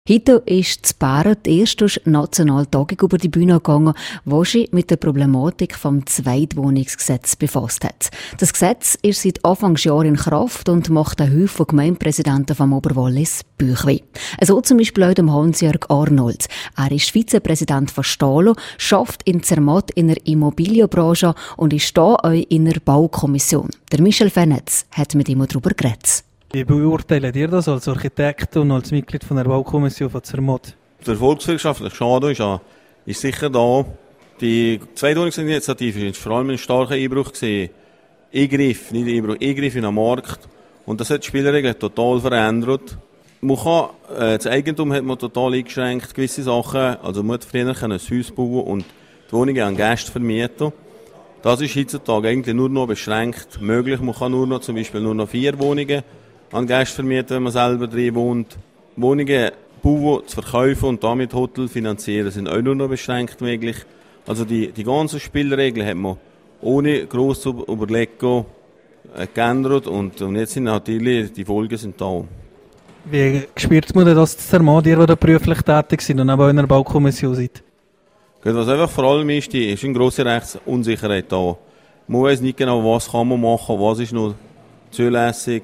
Heute ist in Baren die erste nationale Tagung über die Bühne gegangen, die sich mit der Problematik des Zweitwohnungsgesetzes befasst hat. Das Gesetz ist seit Anfangsjahr in Kraft und macht den Haufen Gemeindepräsidenten vom Oberwallis Bauchweh. So zum Beispiel auch dem Hans-Jörg Arnold. Er ist Vizepräsident von Stalo, arbeitet in Zermatt in der Immobilienbranche und ist hier auch in der Baukommission. Der Michel Fenetz hat mit ihm darüber geredet. Wie beurteilen ihr das als Architekt und als Mitglied von der Baukommission von Zermatt? Der volkswirtschaftliche Schaden ist sicher da. Die Zweitwohnungsinitiative war vor allem ein starker Einbruch gewesen. Eingriff in den Markt. Und das hat die Spielregeln total verändert. Das Eigentum hat man total eingeschränkt, gewisse Sachen. Also man hat früher ein Haus bauen und die Wohnungen an Gäste vermieten. Das ist heutzutage eigentlich nur noch beschränkt möglich. Man kann zum Beispiel nur noch 4 Wohnungen an Gäste vermieten, wenn man selber drin wohnt. Wohnungen bauen, zu verkaufen und damit Hotel finanzieren sind auch nur noch beschränkt möglich. Also die ganzen Spielregeln hat man ohne gross zu überlegen geändert und jetzt sind natürlich die Folgen sind da. Wie spürt man denn das zu Zermatt, ihr, die da beruflich tätig sind und auch in der Baukommission seid? Was einfach vor allem ist eine grosse Rechtsunsicherheit da. Man weiss nicht genau, was kann man machen, was ist noch zulässig.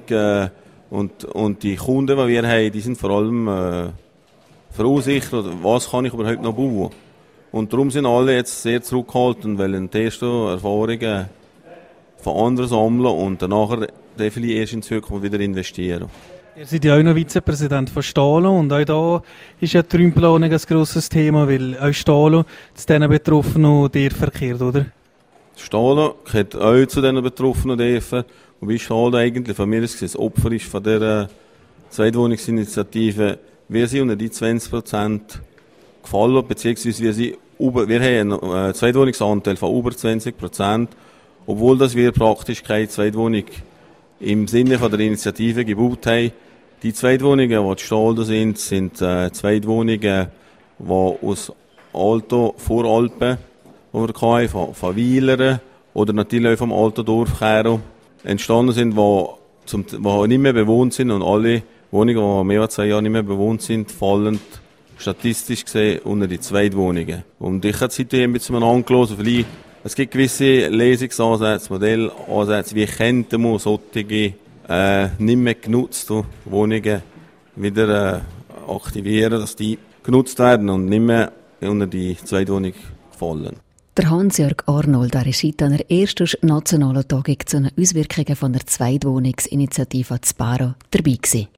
Und die Kunden, die wir haben, die sind vor allem verunsichert, was kann ich überhaupt noch bauen. Und darum sind alle jetzt sehr zurückgehalten und wollen die ersten Erfahrungen von anderen sammeln und danach definitiv erst in Zukunft wieder investieren. Ihr seid ja auch noch Vizepräsident von Stalo und auch da ist ja die Räumplanung ein grosses Thema, weil auch Stalo zu diesen Betroffenen und ihr verkehrt, oder? Stalo gehört auch zu diesen Betroffenen dürfen. Wobei Stalo eigentlich von mir das Opfer ist von dieser Zweitwohnungsinitiative. Wir sind unter die 20% gefallen, beziehungsweise wir haben einen Zweitwohnungsanteil von über 20%, obwohl dass wir praktisch keine Zweitwohnung im Sinne von der Initiative gebaut haben. Die Zweitwohnungen, die in Stalo sind Zweitwohnungen, die aus Voralpen, die wir hatten, von Weilern oder natürlich auch vom alten Dorf Kero, entstanden sind, die nicht mehr bewohnt sind und alle Wohnungen, die mehr als 2 Jahre nicht mehr bewohnt sind, fallen statistisch gesehen unter die Zweitwohnungen. Und ich habe seitdem ein bisschen angehört, vielleicht es gibt gewisse Lösungsansätze, Modellansätze, wie könnte man solche nicht mehr genutzte Wohnungen wieder aktivieren, dass die genutzt werden und nicht mehr unter die Zweitwohnung fallen. Der Hans-Jörg Arnold war an der ersten nationalen Tagung zu den Auswirkungen von der Zweitwohnungsinitiative in Baren dabei gewesen.